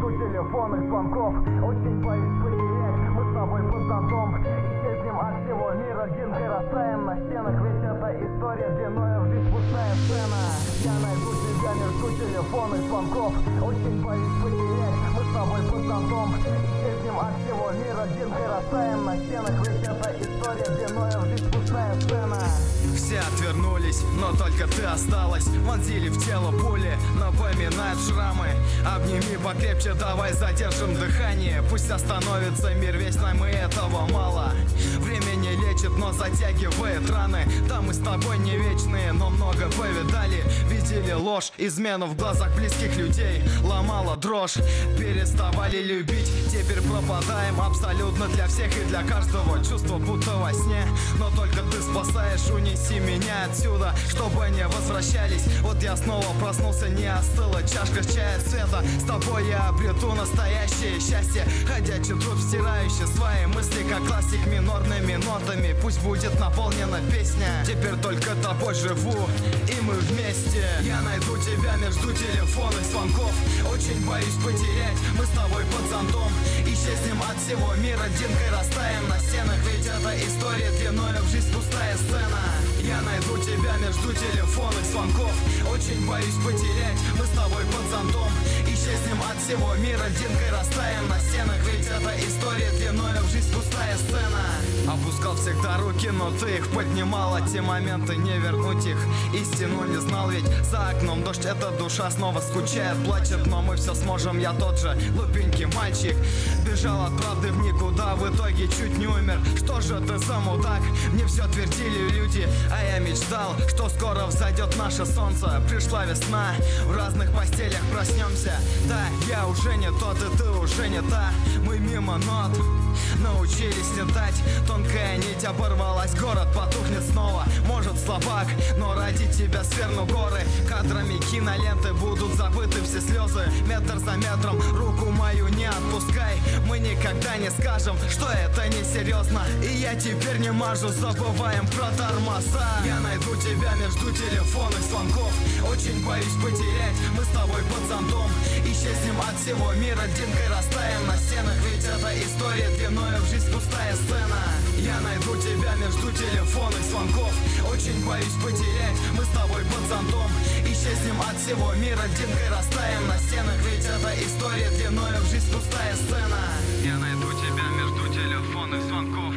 жду телефонных звонков. Очень боюсь потерять, мы с тобой под зонтом. Исчезнем от всего мира, динкой растаем на стенах. Ведь эта история длиною в жизнь пустая сцена. Я найду тебя, не жду телефонных звонков. Очень боюсь потерять, мы с тобой под зонтом. Исчезнем от всего мира, динкой растаем на стенах. Ведь эта история длиною в жизнь пустая сцена. Все отвернулись, но только ты осталась. Вонзили в тело пули, напоминают шрамы. Обними покрепче, давай задержим дыхание. Пусть остановится мир весь, нам и этого мало. Время не лечит, но затягивает раны. Да, мы с тобой не вечные, но много повидали. Видели ложь, измену в глазах близких людей. Ломала дрожь, переставали любить. Теперь пропадаем абсолютно для всех и для каждого. Чувство будто во сне, но только ты спасаешь. Унеси меня отсюда, чтобы не возвращались. Вот я снова проснулся, не остыла чашка чая цвета. С тобой я обрету настоящее счастье. Ходячий труп, стирающий свои мысли, как классик, минорными нотами. Пусть будет наполнена песня. Теперь только тобой живу, и мы вместе. Я найду тебя между телефонных звонков. Очень боюсь потерять, мы с тобой под зонтом. Исчезнем от всего мира, динкой растаем на стенах. Ведь эта история длиною в жизнь пустая сцена. Я найду тебя между телефонных звонков. Очень боюсь потерять, мы с тобой под зонтом. Исчезнем от всего мира, динкой растаем на стенах. Ведь эта история длиною в жизнь пустая сцена. Опускал всегда руки, но ты их поднимала. Те моменты, не вернуть их, истину не знал. Ведь за окном дождь, эта душа снова скучает, плачет. Но мы все сможем, я тот же глупенький мальчик. Бежал от правды в никуда, в итоге чуть не умер. Что же ты за мудак? Мне все твердили люди, а я мечтал, что скоро взойдет наше солнце. Пришла весна, в разных постелях проснемся. Да, я уже не тот, и ты уже не та. Мы мимо нот научились летать. Тонкая нить оборвалась, город потухнет снова. Может слабак, но ради тебя сверну горы. Кадрами киноленты будут забыты все слезы. Метр за метром, руку мою не отпускай. Мы никогда не скажем, что это не серьезно. И я теперь не мажу, забываем про тормоза. Я найду тебя между телефонных звонков. Очень боюсь потерять, мы с тобой под зонтом. Исчезнем от всего мира, динкой растаем на стенах. Ведь эта история длиною в жизнь пустая сцена. Я найду тебя между телефонных звонков. Очень боюсь потерять, мы с тобой под зонтом. Исчезнем от всего мира, динкой растаем на стенах. Ведь эта история длиною в жизнь пустая сцена. Я найду тебя между телефонных звонков.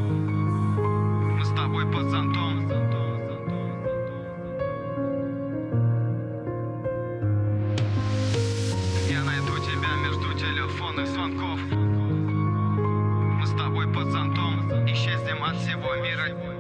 Мы с тобой под зонтом. Я найду тебя между телефонных звонков. Мы с тобой под зонтом. Исчезнем от всего мира.